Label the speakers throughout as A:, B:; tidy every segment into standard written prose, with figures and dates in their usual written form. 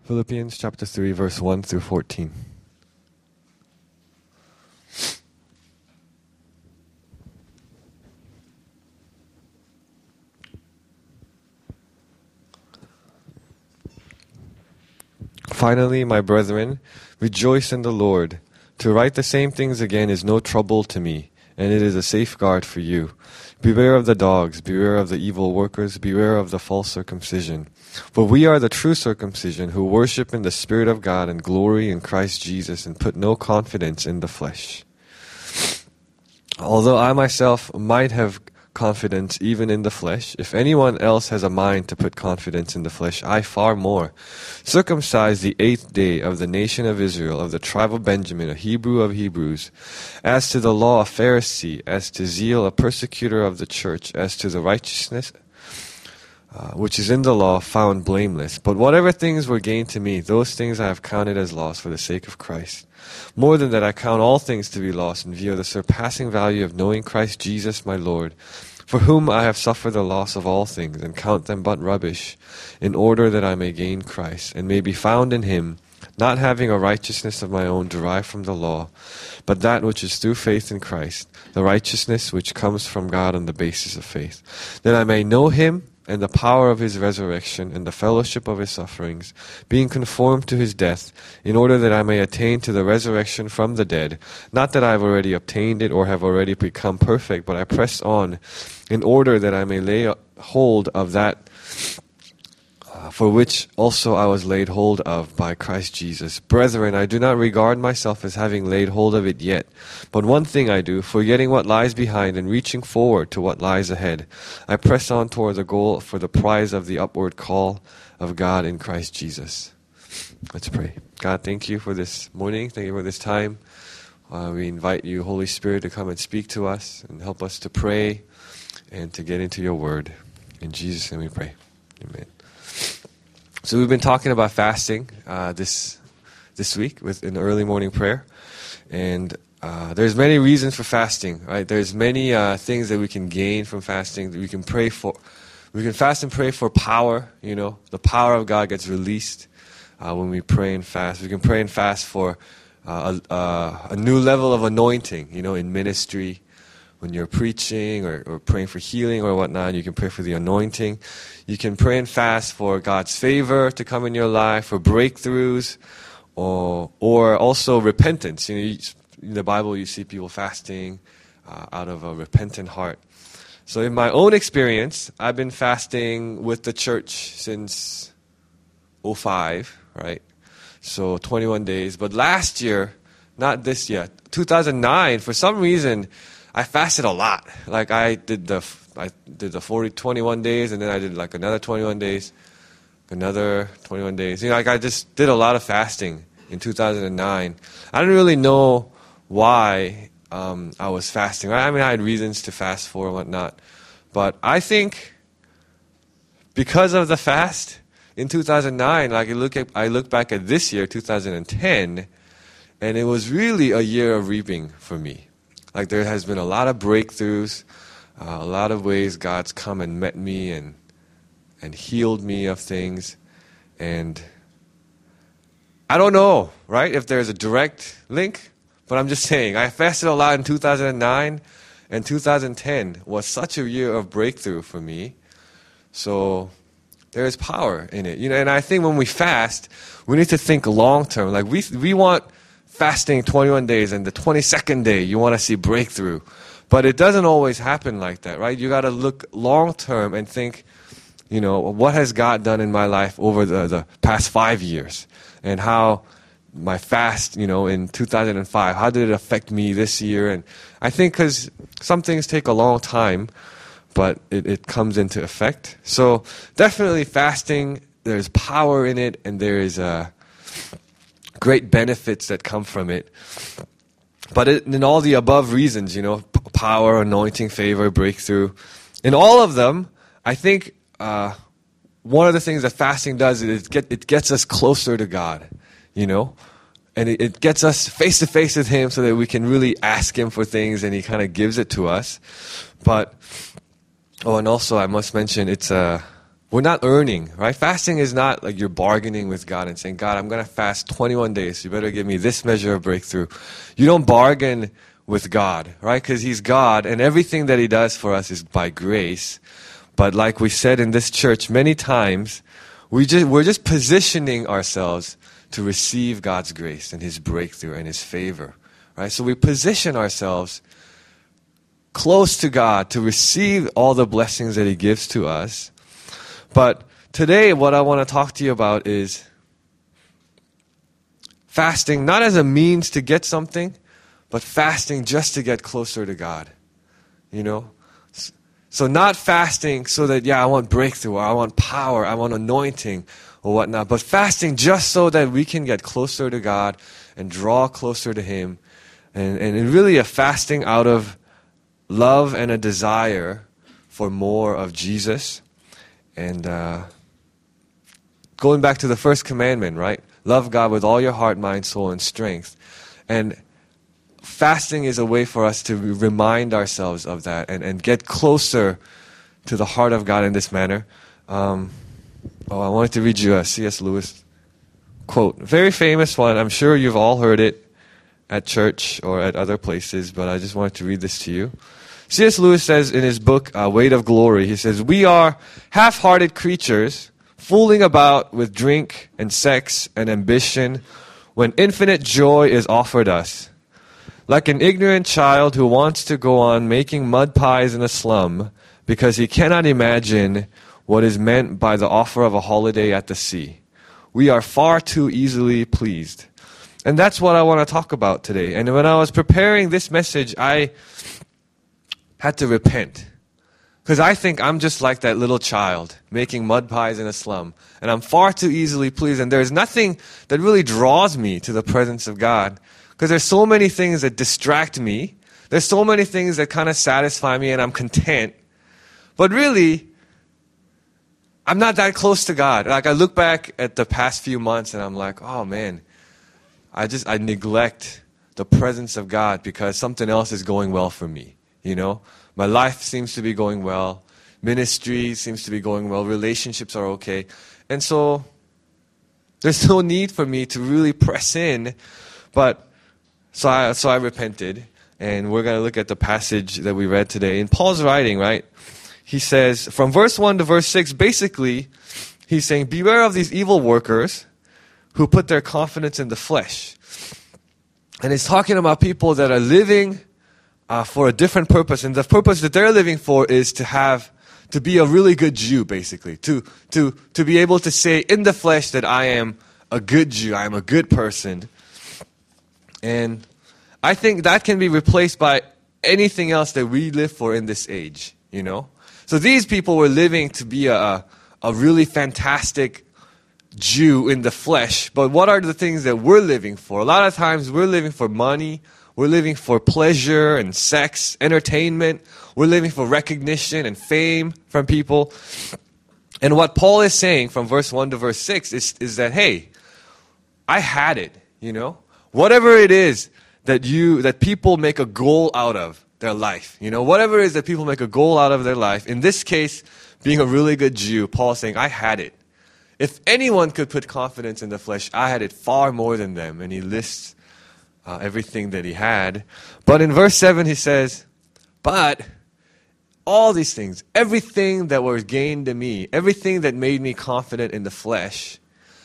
A: Philippians chapter 3, verse 1 through 14. Finally, my brethren, rejoice in the Lord. To write the same things again is no trouble to me, and it is a safeguard for you. Beware of the dogs, beware of the evil workers, beware of the false circumcision. For we are the true circumcision, who worship in the Spirit of God and glory in Christ Jesus, and put no confidence in the flesh. Although I myself might have confidence even in the flesh, if anyone else has a mind to put confidence in the flesh, I far more. Circumcised the 8th day of the nation of Israel, of the tribe of Benjamin, a Hebrew of Hebrews, as to the law a Pharisee, as to zeal a persecutor of the church, as to the righteousness which is in the law, found blameless. But whatever things were gained to me, those things I have counted as loss for the sake of Christ. More than that, I count all things to be lost in view of the surpassing value of knowing Christ Jesus my Lord, for whom I have suffered the loss of all things, and count them but rubbish, in order that I may gain Christ, and may be found in him, not having a righteousness of my own derived from the law, but that which is through faith in Christ, the righteousness which comes from God on the basis of faith, that I may know him, and the power of his resurrection, and the fellowship of his sufferings, being conformed to his death, in order that I may attain to the resurrection from the dead. Not that I have already obtained it, or have already become perfect, but I press on, in order that I may lay hold of that for which also I was laid hold of by Christ Jesus. Brethren, I do not regard myself as having laid hold of it yet. But one thing I do, forgetting what lies behind and reaching forward to what lies ahead, I press on toward the goal for the prize of the upward call of God in Christ Jesus. Let's pray. God, thank you for this morning. Thank you for this time. We invite you, Holy Spirit, to come and speak to us and help us to pray and to get into your word. In Jesus' name we pray. Amen. So we've been talking about fasting this week with an early morning prayer, and there's many reasons for fasting, right? There's many things that we can gain from fasting. That we can pray for. We can fast and pray for power. You know, the power of God gets released when we pray and fast. We can pray and fast for a new level of anointing. You know, in ministry. When you're preaching or praying for healing or whatnot, you can pray for the anointing. You can pray and fast for God's favor to come in your life, for breakthroughs, or also repentance. You know, in the Bible, you see people fasting out of a repentant heart. So in my own experience, I've been fasting with the church since 2005, right? So 21 days. But last year, not this year, 2009, for some reason, I fasted a lot. Like I did the 21 days, and then I did like another 21 days, another 21 days. You know, like I just did a lot of fasting in 2009. I didn't really know why I was fasting. Right? I mean, I had reasons to fast for and whatnot, but I think because of the fast in 2009, like I look back at this year, 2010, and it was really a year of reaping for me. Like there has been a lot of breakthroughs, a lot of ways God's come and met me and healed me of things. And I don't know, right, if there's a direct link, but I'm just saying, I fasted a lot in 2009, and 2010 was such a year of breakthrough for me. So there is power in it. You know, and I think when we fast, we need to think long term. Like we want fasting 21 days, and the 22nd day you want to see breakthrough. But it doesn't always happen like that, right? You got to look long term and think, you know, what has God done in my life over the past 5 years? And how my fast, you know, in 2005, how did it affect me this year? And I think because some things take a long time, but it comes into effect. So definitely fasting, there's power in it, and there is great benefits that come from it. But in all the above reasons, you know, power, anointing, favor, breakthrough, in all of them, I think one of the things that fasting does is it gets us closer to God, you know, and it gets us face to face with Him so that we can really ask Him for things, and He kind of gives it to us. But and also I must mention it's we're not earning, right? Fasting is not like you're bargaining with God and saying, God, I'm going to fast 21 days. You better give me this measure of breakthrough. You don't bargain with God, right? Because He's God, and everything that He does for us is by grace. But like we said in this church many times, we're just positioning ourselves to receive God's grace and His breakthrough and His favor, right? So we position ourselves close to God to receive all the blessings that He gives to us. But today, what I want to talk to you about is fasting, not as a means to get something, but fasting just to get closer to God. You know? So not fasting so that, I want breakthrough, or I want power, I want anointing, or whatnot, but fasting just so that we can get closer to God and draw closer to Him. And really a fasting out of love and a desire for more of Jesus. And going back to the first commandment, right? Love God with all your heart, mind, soul, and strength. And fasting is a way for us to remind ourselves of that and get closer to the heart of God in this manner. I wanted to read you a C.S. Lewis quote. Very famous one. I'm sure you've all heard it at church or at other places, but I just wanted to read this to you. C.S. Lewis says in his book, Weight of Glory, he says, "We are half-hearted creatures, fooling about with drink and sex and ambition when infinite joy is offered us. Like an ignorant child who wants to go on making mud pies in a slum because he cannot imagine what is meant by the offer of a holiday at the sea. We are far too easily pleased." And that's what I want to talk about today. And when I was preparing this message, I had to repent. Because I think I'm just like that little child making mud pies in a slum. And I'm far too easily pleased. And there's nothing that really draws me to the presence of God. Because there's so many things that distract me. There's so many things that kind of satisfy me and I'm content. But really, I'm not that close to God. Like I look back at the past few months and I'm like, oh man, I neglect the presence of God because something else is going well for me. You know, my life seems to be going well. Ministry seems to be going well. Relationships are okay. And so there's no need for me to really press in. But so I repented. And we're going to look at the passage that we read today. In Paul's writing, right, he says, from verse 1 to verse 6, basically, he's saying, beware of these evil workers who put their confidence in the flesh. And he's talking about people that are living for a different purpose, and the purpose that they're living for is to be a really good Jew, basically, to be able to say in the flesh that I am a good Jew, I am a good person, and I think that can be replaced by anything else that we live for in this age, you know. So these people were living to be a really fantastic Jew in the flesh, but what are the things that we're living for? A lot of times we're living for money. We're living for pleasure and sex, entertainment. We're living for recognition and fame from people. And what Paul is saying from verse 1 to verse 6 is that, hey, I had it, you know. Whatever it is that people make a goal out of their life, you know, whatever it is that people make a goal out of their life, in this case, being a really good Jew, Paul is saying, I had it. If anyone could put confidence in the flesh, I had it far more than them. And he lists everything that he had. But in verse 7 he says, but all these things, everything that was gained to me, everything that made me confident in the flesh,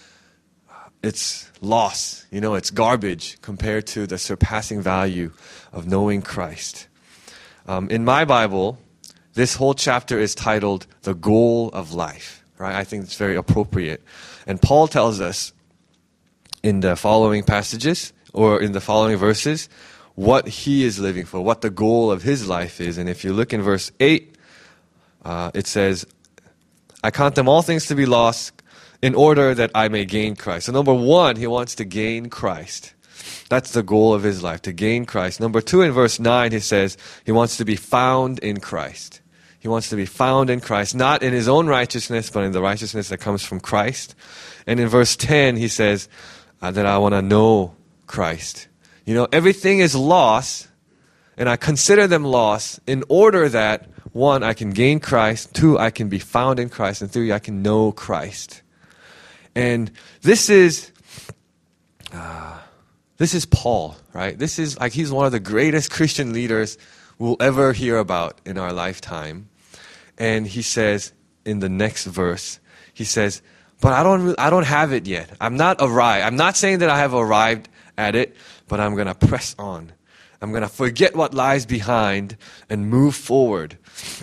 A: it's loss. You know, it's garbage compared to the surpassing value of knowing Christ. In my Bible, this whole chapter is titled The Goal of Life. Right? I think it's very appropriate. And Paul tells us in the following passages, or in the following verses, what he is living for, what the goal of his life is. And if you look in verse 8, it says, I count them all things to be lost in order that I may gain Christ. So number one, he wants to gain Christ. That's the goal of his life, to gain Christ. Number 2, in verse 9, he says he wants to be found in Christ. He wants to be found in Christ, not in his own righteousness, but in the righteousness that comes from Christ. And in verse 10, he says that I want to know Christ. You know, everything is lost, and I consider them lost in order that 1, I can gain Christ. 2, I can be found in Christ. And 3, I can know Christ. And this is Paul, right? This is like he's one of the greatest Christian leaders we'll ever hear about in our lifetime. And he says in the next verse, he says, but I don't have it yet. I'm not arrived. I'm not saying that I have arrived at it, but I'm going to press on. I'm going to forget what lies behind and move forward.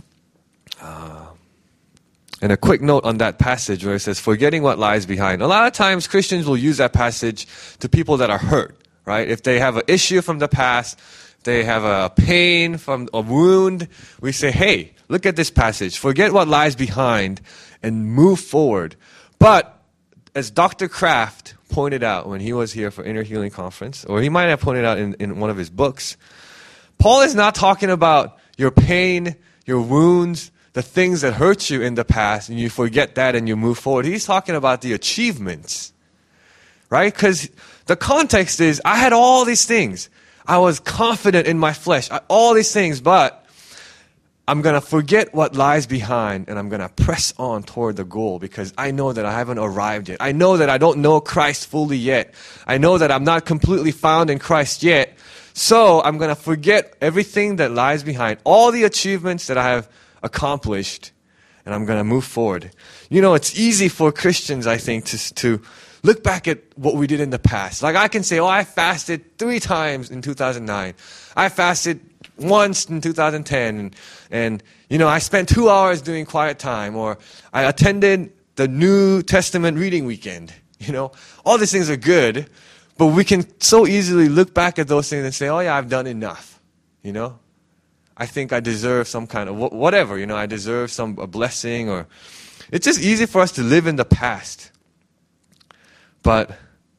A: And a quick note on that passage where it says, forgetting what lies behind. A lot of times Christians will use that passage to people that are hurt, right? If they have an issue from the past, they have a pain from a wound, we say, hey, look at this passage. Forget what lies behind and move forward. But as Dr. Kraft pointed out when he was here for Inner Healing Conference, or he might have pointed out in one of his books, Paul is not talking about your pain, your wounds, the things that hurt you in the past, and you forget that and you move forward. He's talking about the achievements, right? Because the context is, I had all these things. I was confident in my flesh, all these things, but I'm going to forget what lies behind and I'm going to press on toward the goal because I know that I haven't arrived yet. I know that I don't know Christ fully yet. I know that I'm not completely found in Christ yet. So I'm going to forget everything that lies behind, all the achievements that I have accomplished, and I'm going to move forward. You know, it's easy for Christians, I think, to look back at what we did in the past. Like I can say, I fasted 3 times in 2009. I fasted once in 2010, and I spent 2 hours doing quiet time, or I attended the New Testament reading weekend. All these things are good, but we can so easily look back at those things and say, oh yeah, I've done enough. I think I deserve some kind of whatever. I deserve a blessing, or it's just easy for us to live in the past. But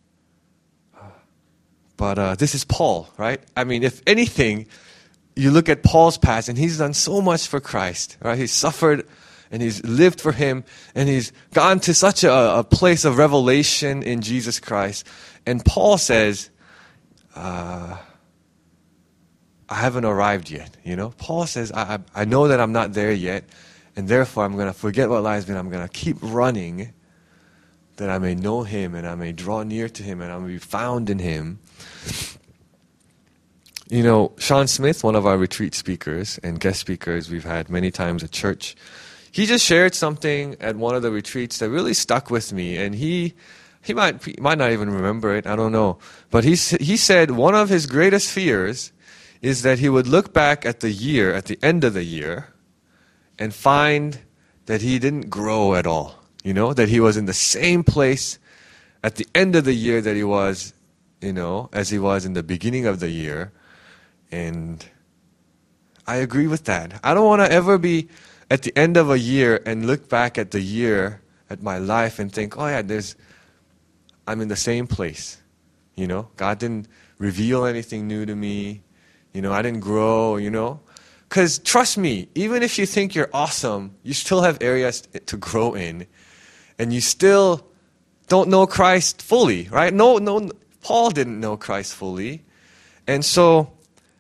A: this is Paul, right? I mean, if anything, you look at Paul's past, and he's done so much for Christ, right? He's suffered, and he's lived for Him, and he's gone to such a place of revelation in Jesus Christ. And Paul says, I haven't arrived yet, Paul says, I know that I'm not there yet, and therefore I'm going to forget what lies behind. I'm going to keep running, that I may know Him, and I may draw near to Him, and I may be found in Him. Sean Smith, one of our retreat speakers and guest speakers we've had many times at church, he just shared something at one of the retreats that really stuck with me, and he might not even remember it, I don't know. But he said one of his greatest fears is that he would look back at the end of the year, and find that he didn't grow at all. That he was in the same place at the end of the year that he was, as he was in the beginning of the year. And I agree with that. I don't want to ever be at the end of a year and look back at the year, at my life, and think, oh yeah, I'm in the same place. God didn't reveal anything new to me. I didn't grow, Because trust me, even if you think you're awesome, you still have areas to grow in. And you still don't know Christ fully, right? No, Paul didn't know Christ fully. And so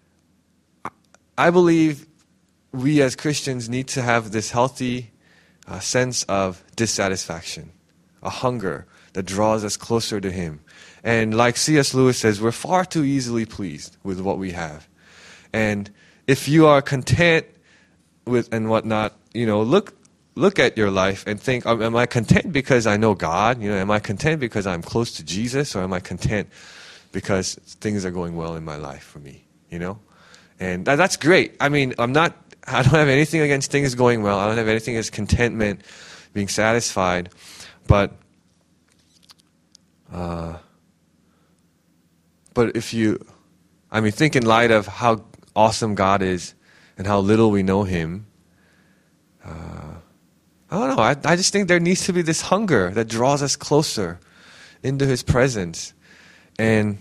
A: I believe we as Christians need to have this healthy sense of dissatisfaction, a hunger that draws us closer to Him. And like C.S. Lewis says, we're far too easily pleased with what we have. And if you are content with and whatnot, look at your life and think, am I content because I know God? Am I content because I'm close to Jesus? Or am I content because things are going well in my life for me? And that's great. I mean, I don't have anything against things going well. I don't have anything against contentment, being satisfied. But if think in light of how awesome God is and how little we know Him, I don't know. I just think there needs to be this hunger that draws us closer into His presence. And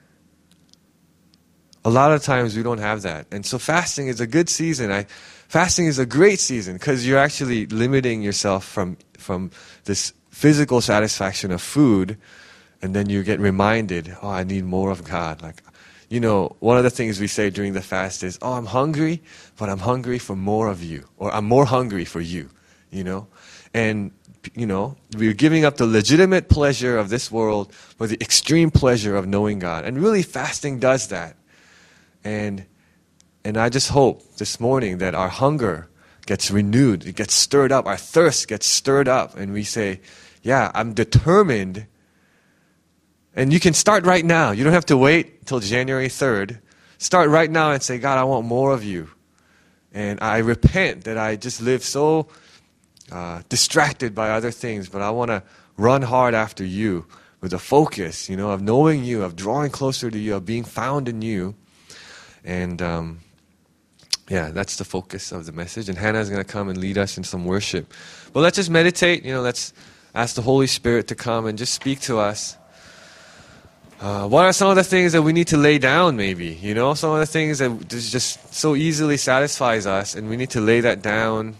A: a lot of times we don't have that. And so fasting is a good season. Fasting is a great season because you're actually limiting yourself from this physical satisfaction of food, and then you get reminded, I need more of God. Like, one of the things we say during the fast is, oh, I'm hungry, but I'm hungry for more of you. Or I'm more hungry for you, And, we're giving up the legitimate pleasure of this world for the extreme pleasure of knowing God. And really fasting does that. And I just hope this morning that our hunger gets renewed, it gets stirred up, our thirst gets stirred up, and we say, yeah, I'm determined. And you can start right now. You don't have to wait till January 3rd. Start right now and say, God, I want more of you. And I repent that I just live so distracted by other things, but I want to run hard after you with a focus, of knowing you, of drawing closer to you, of being found in you. And that's the focus of the message. And Hannah's going to come and lead us in some worship. But let's just meditate. Let's ask the Holy Spirit to come and just speak to us. What are some of the things that we need to lay down, maybe? Some of the things that just so easily satisfies us, and we need to lay that down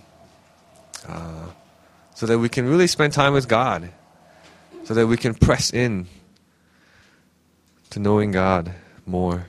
A: so that we can really spend time with God, so that we can press in to knowing God more.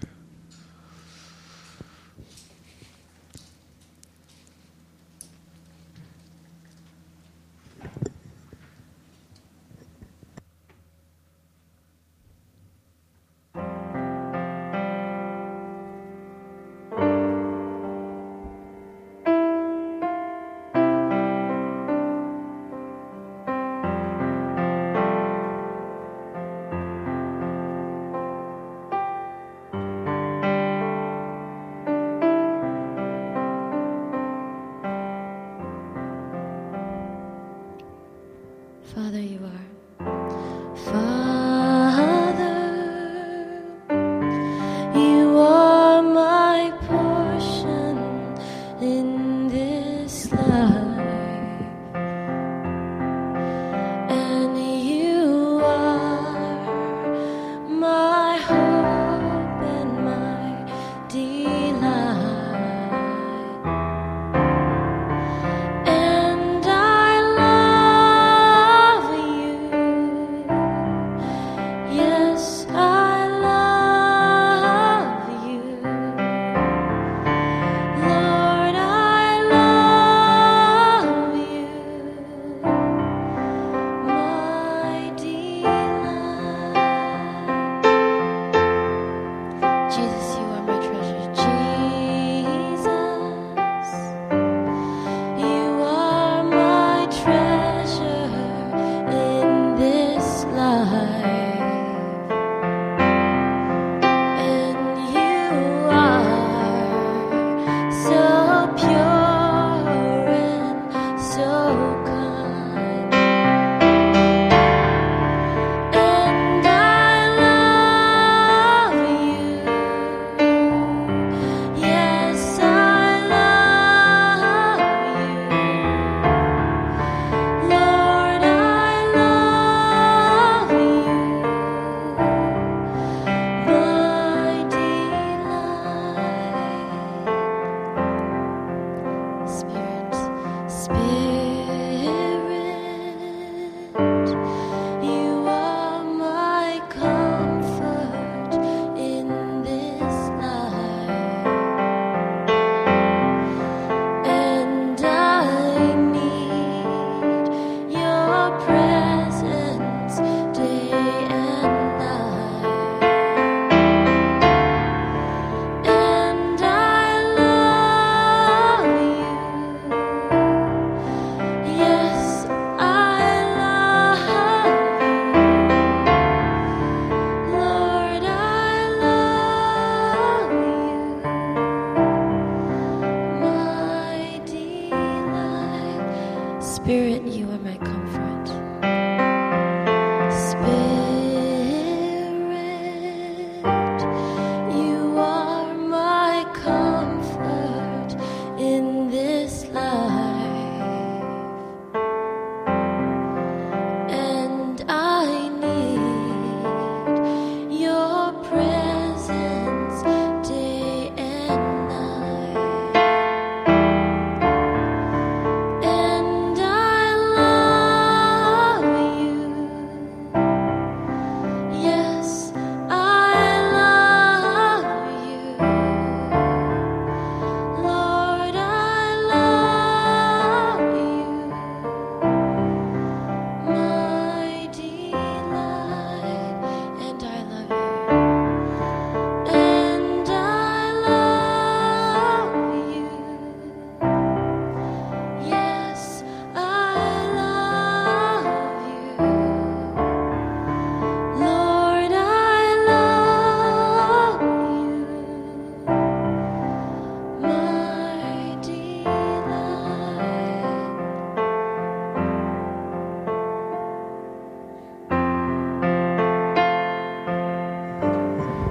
B: Father, you are. Father, you are my portion in this life, and you are my hope and my delight. Lord, I love you.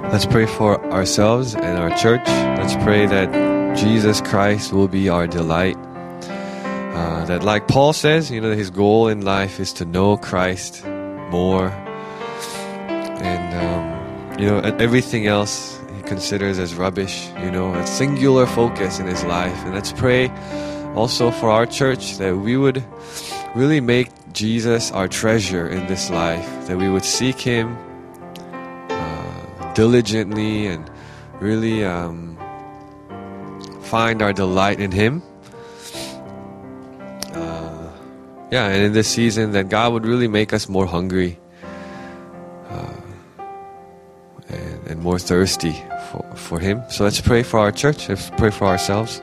A: Let's pray for ourselves and our church. Let's pray that Jesus Christ will be our delight. That, like Paul says, that his goal in life is to know Christ more. And, everything else he considers as rubbish, a singular focus in his life. And let's pray also for our church that we would really make Jesus our treasure in this life, that we would seek him diligently and really find our delight in him. And in this season that God would really make us more hungry and more thirsty for him. So let's pray for our church. Let's pray for ourselves.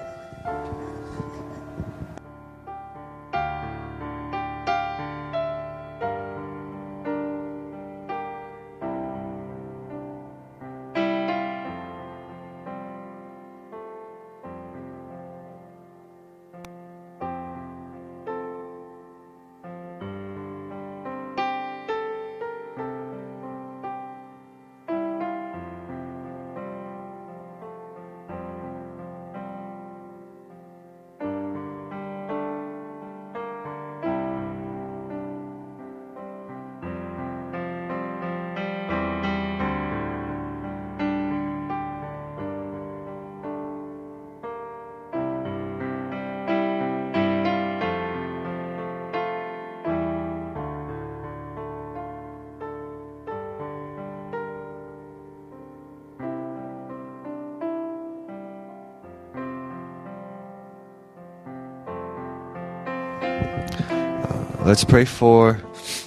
A: Let's pray for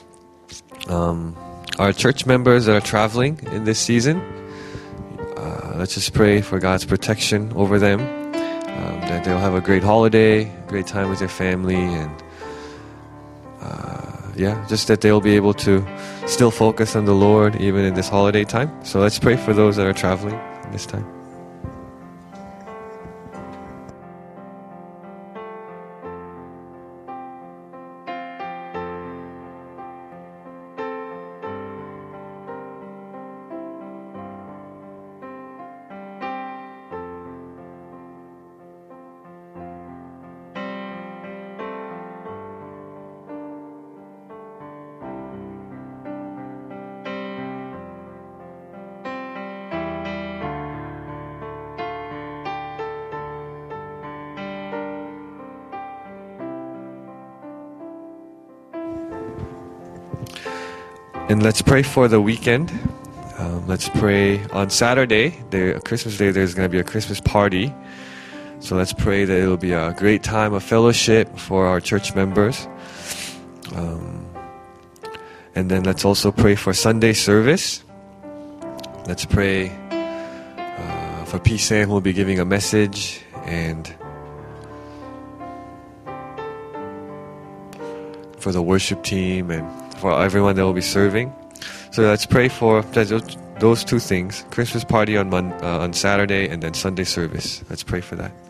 A: our church members that are traveling in this season. Let's just pray for God's protection over them, that they'll have a great holiday, great time with their family, and just that they'll be able to still focus on the Lord even in this holiday time. So let's pray for those that are traveling in this time. And let's pray for the weekend. Let's pray on Saturday, Christmas Day, there's going to be a Christmas party. So let's pray that it'll be a great time of fellowship for our church members. And then let's also pray for Sunday service. Let's pray for P. Sam, who will be giving a message, and for the worship team, and for everyone that will be serving. So let's pray for those two things: Christmas party on Saturday, and then Sunday service. Let's pray for that.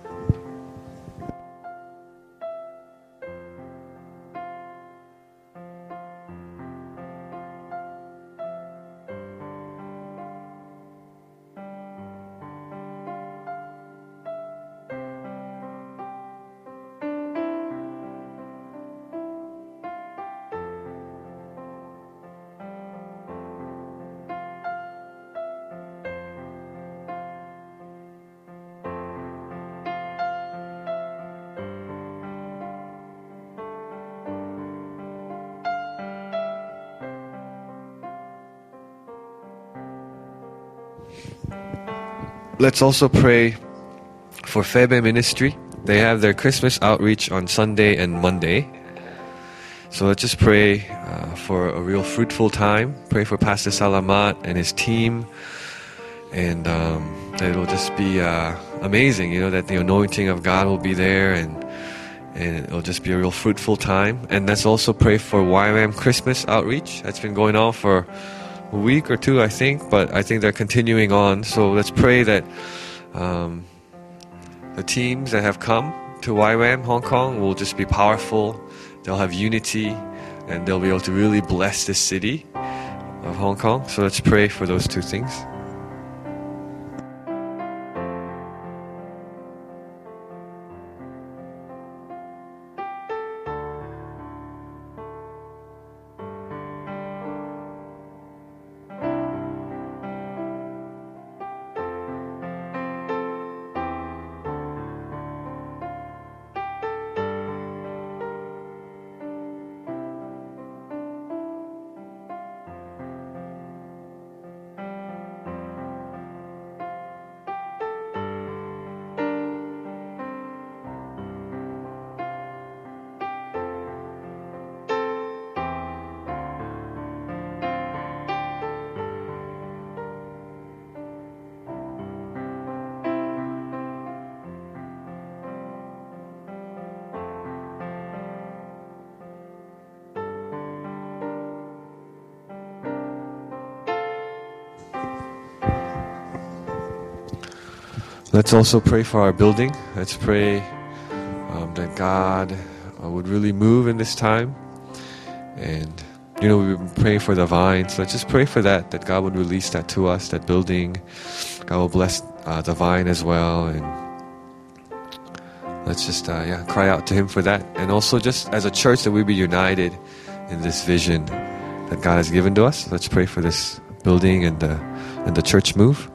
A: Let's also pray for Febe Ministry. They have their Christmas outreach on Sunday and Monday. So let's just pray for a real fruitful time. Pray for Pastor Salamat and his team. And that it'll just be amazing, that the anointing of God will be there, and it'll just be a real fruitful time. And let's also pray for YWAM Christmas outreach. That's been going on for a week or two, I think, but I think they're continuing on. So let's pray that the teams that have come to YWAM Hong Kong will just be powerful. They'll have unity, and they'll be able to really bless the city of Hong Kong. So let's pray for those two things. Let's also pray for our building. Let's pray that God would really move in this time. And, we've been praying for the vine. So let's just pray for that God would release that to us, that building. God will bless the vine as well. And let's just, cry out to Him for that. And also just as a church that we be united in this vision that God has given to us. Let's pray for this building and the church move.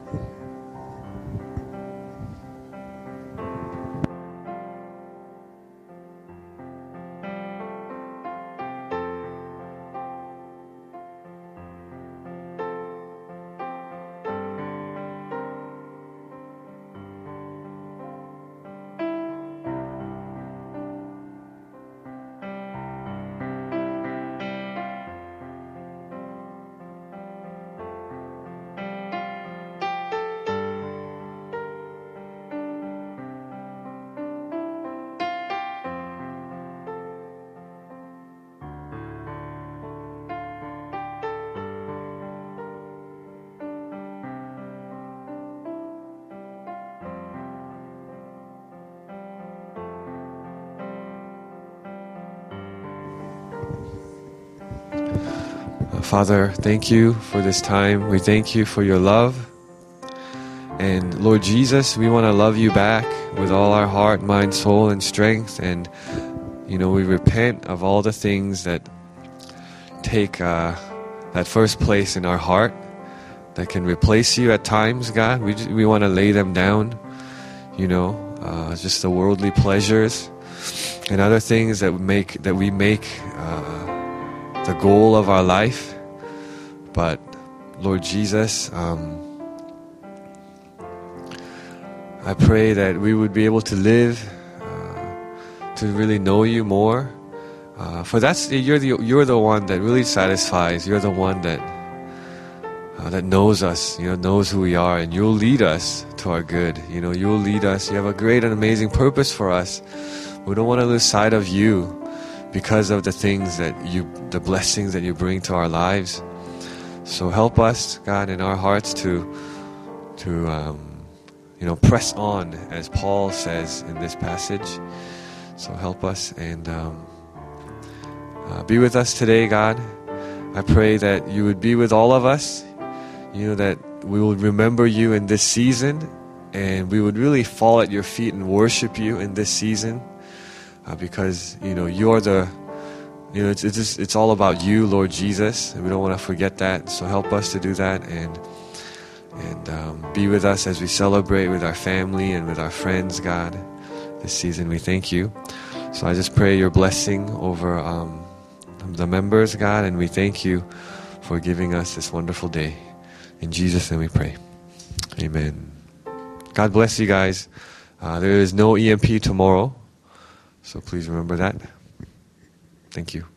A: Father, thank you for this time. We thank you for your love. And Lord Jesus, we want to love you back with all our heart, mind, soul, and strength. And, we repent of all the things that take that first place in our heart that can replace you at times, God. We want to lay them down, just the worldly pleasures and other things that we make the goal of our life. But Lord Jesus, I pray that we would be able to live to really know you more. For you're the one that really satisfies. You're the one that knows us, knows who we are, and you'll lead us to our good. You'll lead us. You have a great and amazing purpose for us. We don't want to lose sight of you because of the things the blessings that you bring to our lives. So help us, God, in our hearts to press on, as Paul says in this passage. So help us and be with us today, God. I pray that you would be with all of us, that we will remember you in this season, and we would really fall at your feet and worship you in this season, because, you're the... it's all about you, Lord Jesus, and we don't want to forget that. So help us to do that and be with us as we celebrate with our family and with our friends, God, this season. We thank you. So I just pray your blessing over the members, God, and we thank you for giving us this wonderful day. In Jesus' name we pray. Amen. God bless you guys. There is no EMP tomorrow, so please remember that. Thank you.